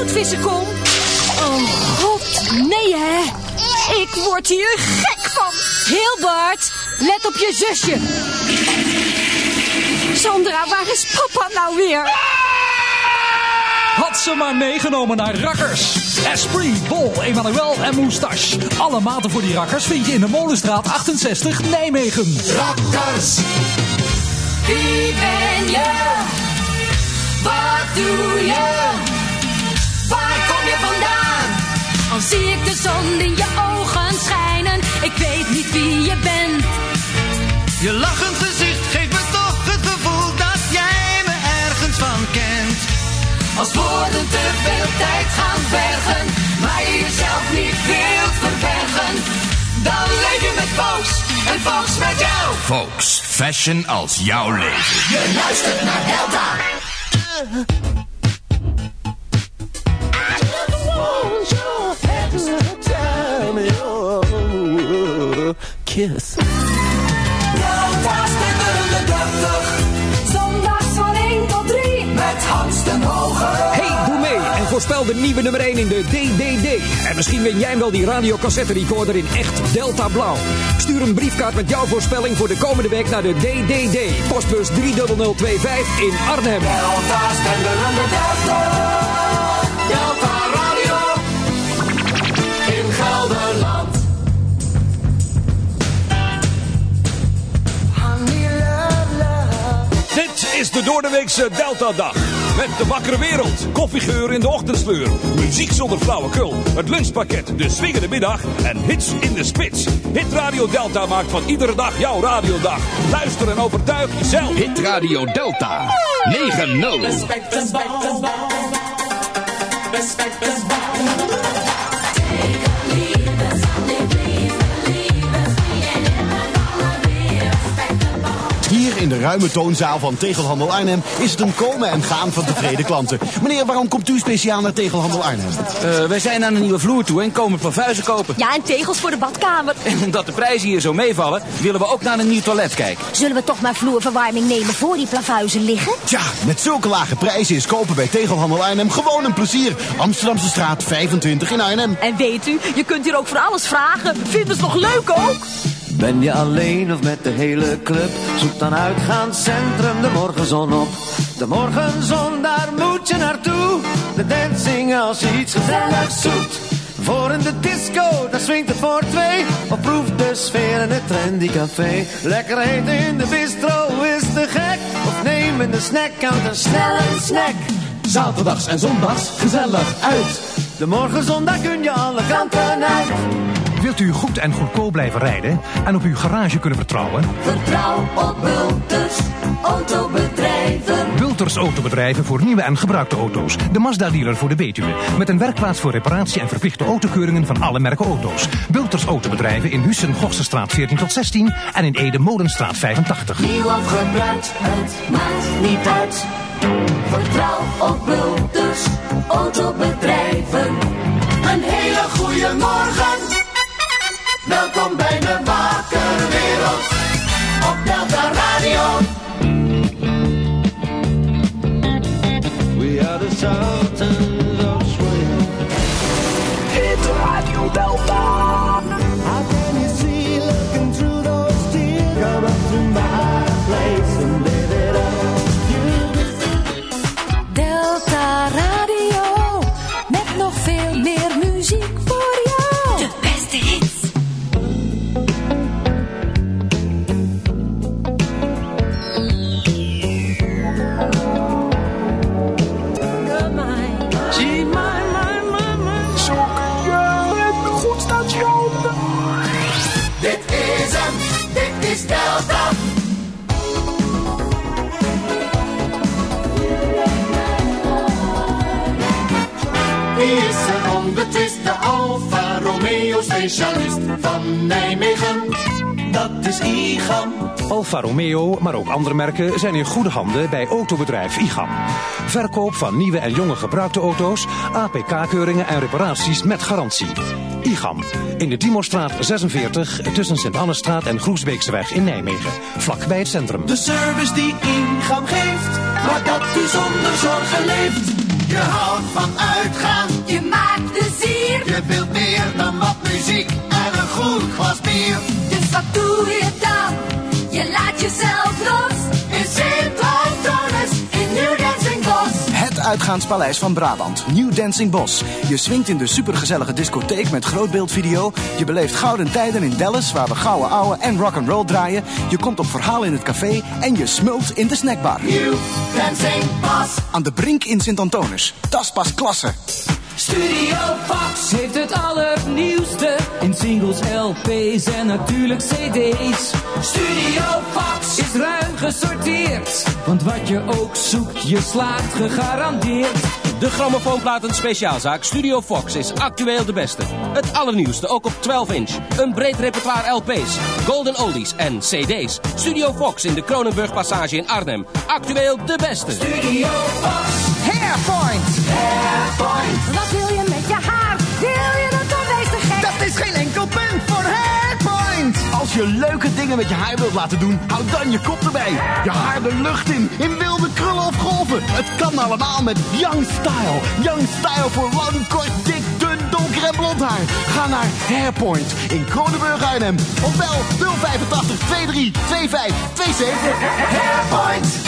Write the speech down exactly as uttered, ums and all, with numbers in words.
goudvissen kom. Oh god, nee hè. Ik word hier gek van. Hilbert, let op je zusje. Sandra, waar is papa nou weer? Had ze maar meegenomen naar Rakkers. Esprit, Bol, Emmanuel en Moustache. Alle maten voor die rakkers vind je in de Molenstraat achtenzestig, Nijmegen. Rakkers. Wie ben je? Wat doe je? Waar kom je vandaan? Al zie ik de zon in je ogen schijnen. Ik weet niet wie je bent. Je lachend gezicht geeft me toch het gevoel dat jij me ergens van kent. Als woorden te veel tijd gaan vergen, maar je jezelf niet wilt verbergen, dan leef je met Volks en Volks met jou. Volks, fashion als jouw leven. Je luistert naar Delta. Kiss. Delta stijgerende dertig. Zondags van één tot drie. Met Hans ten Hoge. Hey, doe mee en voorspel de nieuwe nummer één in de D D D. En misschien win jij wel die radiocassette recorder in echt Delta Blauw. Stuur een briefkaart met jouw voorspelling voor de komende week naar de D D D. Postbus drie nul nul twee vijf in Arnhem. Delta stijgerende dertig. Delta Radio. In Gelderland. Dit is de doordeweekse Delta-dag. Met de wakkere wereld, koffiegeur in de ochtendsleur, muziek zonder flauwekul, het lunchpakket, de swingende middag en hits in de spits. Hit Radio Delta maakt van iedere dag jouw radiodag. Luister en overtuig jezelf. Hit Radio Delta negen nul. Respect is ball. Respect is ball. Hier in de ruime toonzaal van Tegelhandel Arnhem is het een komen en gaan van tevreden klanten. Meneer, waarom komt u speciaal naar Tegelhandel Arnhem? Uh, wij zijn aan een nieuwe vloer toe en komen plavuizen kopen. Ja, en tegels voor de badkamer. En omdat de prijzen hier zo meevallen, willen we ook naar een nieuw toilet kijken. Zullen we toch maar vloerverwarming nemen voor die plavuizen liggen? Tja, met zulke lage prijzen is kopen bij Tegelhandel Arnhem gewoon een plezier. Amsterdamse straat vijfentwintig in Arnhem. En weet u, je kunt hier ook voor alles vragen. Vinden ze nog leuk ook? Ben je alleen of met de hele club? Zoek dan uitgaanscentrum de morgenzon op. De morgenzon, daar moet je naartoe. De dancing als iets gezelligs zoekt. Voor in de disco, daar swingt het voor twee. Of proef de sfeer in het trendy café. Lekker eten in de bistro is te gek. Of neem in de snackcounter een snelle snack. Zaterdags en zondags gezellig uit. De morgenzon, daar kun je alle kanten uit. Wilt u goed en goedkoop blijven rijden en op uw garage kunnen vertrouwen? Vertrouw op Bulters Autobedrijven. Bulters Autobedrijven voor nieuwe en gebruikte auto's. De Mazda-dealer voor de Betuwe. Met een werkplaats voor reparatie en verplichte autokeuringen van alle merken auto's. Bulters Autobedrijven in Hussen, Gossenstraat veertien tot zestien en in Ede, Molenstraat vijfentachtig. Nieuw of gebruikt, het maakt niet uit. Vertrouw op Bulters Autobedrijven. Een hele goede morgen. Welkom bij de wakkere wereld op Delta Radio. We are the sultans of swing. Hit Radio Delta. How can you see looking through those tears? Come up to my place and live it up. Delta Radio, met nog veel meer muziek voor jou. De beste hits. Dit is hem, dit is Delta. Wie is er onbetwiste Alfa Romeo specialist van Nijmegen? Dat is IGAM. Alfa Romeo, maar ook andere merken zijn in goede handen bij autobedrijf IGAM. Verkoop van nieuwe en jonge gebruikte auto's, A P K-keuringen en reparaties met garantie. IGAM, in de Diemostraat zesenveertig tussen Sint-Annestraat en Groesbeekseweg in Nijmegen. Vlak bij het centrum. De service die IGAM geeft, maar dat u zonder zorgen leeft. Je houdt van uitgaan muziek en een goed glas bier. Dus wat doe je dan? Je laat jezelf los in Sint-Antonis in New Dancing Bos. Het uitgaanspaleis van Brabant, New Dancing Bos. Je swingt in de supergezellige discotheek met grootbeeldvideo. Je beleeft gouden tijden in Dallas, waar we gouden ouwe en rock'n'roll draaien. Je komt op verhaal in het café en je smult in de snackbar. New Dancing Bos. Aan de Brink in Sint-Antonis. Dat is pas klasse. Studio Fox heeft het allernieuwste in singles, L P's en natuurlijk C D's. Studio Fox is ruim gesorteerd, want wat je ook zoekt, je slaagt gegarandeerd. De grammofoonplaten speciaalzaak Studio Fox is actueel de beste. Het allernieuwste, ook op twaalf inch. Een breed repertoire L P's, golden oldies en C D's. Studio Fox in de Kronenburg Passage in Arnhem. Actueel de beste. Studio Fox. Hairpoint. Hairpoint. Wat wil je met je haar? Wil je dat dan wees te gek? Dat is geen enkel punt voor Hairpoint. Als je leuke dingen met je haar wilt laten doen, hou dan je kop erbij. Je haar de lucht in, in wilde krullen of golven. Het kan allemaal met Young Style. Young Style voor lang, kort, dik, dun, donker en blond haar. Ga naar Hairpoint in Kronenburg Arnhem. Of bel nul vijf acht twee drie twee vijf twee zeven. Hairpoint.